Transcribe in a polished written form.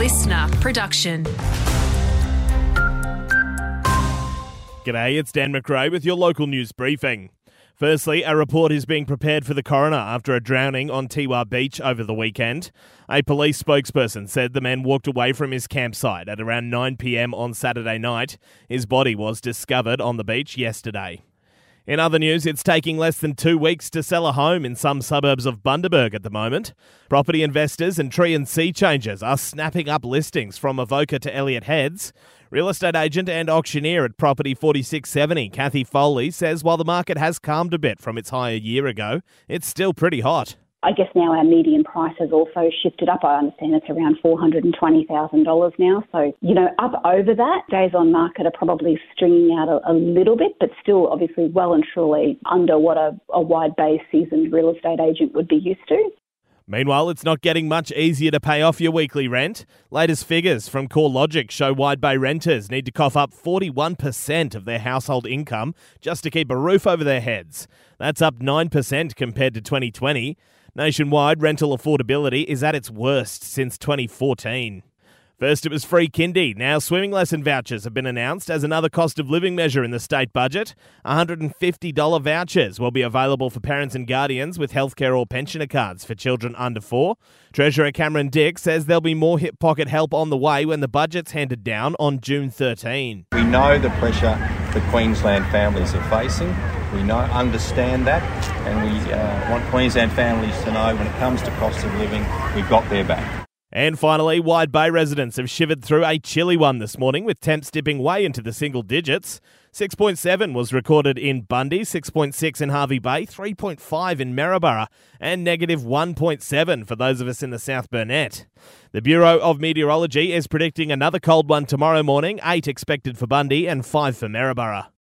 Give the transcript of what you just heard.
listener production. G'day, it's Dan McRae with your local news briefing. Firstly, a report is being prepared for the coroner after a drowning on Tiwa Beach over the weekend. A police spokesperson said the man walked away from his campsite at around 9 p.m. on Saturday night. His body was discovered on the beach yesterday. In other news, it's taking less than 2 weeks to sell a home in some suburbs of Bundaberg at the moment. Property investors and tree and sea changers are snapping up listings from Avoca to Elliott Heads. Real estate agent and auctioneer at Property 4670, Kathy Foley, says while the market has calmed a bit from its high a year ago, it's still pretty hot. I guess now our median price has also shifted up. I understand it's around $420,000 now. So, up over that, days on market are probably stringing out a little bit, but still obviously well and truly under what a wide-based seasoned real estate agent would be used to. Meanwhile, it's not getting much easier to pay off your weekly rent. Latest figures from CoreLogic show Wide Bay renters need to cough up 41% of their household income just to keep a roof over their heads. That's up 9% compared to 2020. Nationwide, rental affordability is at its worst since 2014. First, it was free kindy. Now, swimming lesson vouchers have been announced as another cost of living measure in the state budget. $150 vouchers will be available for parents and guardians with healthcare or pensioner cards for children under 4. Treasurer Cameron Dick says there'll be more hip pocket help on the way when the budget's handed down on June 13. We know the pressure that Queensland families are facing. We understand that, and we want Queensland families to know when it comes to cost of living, we've got their back. And finally, Wide Bay residents have shivered through a chilly one this morning with temps dipping way into the single digits. 6.7 was recorded in Bundy, 6.6 in Hervey Bay, 3.5 in Maryborough, and negative 1.7 for those of us in the South Burnett. The Bureau of Meteorology is predicting another cold one tomorrow morning, 8 expected for Bundy and 5 for Maryborough.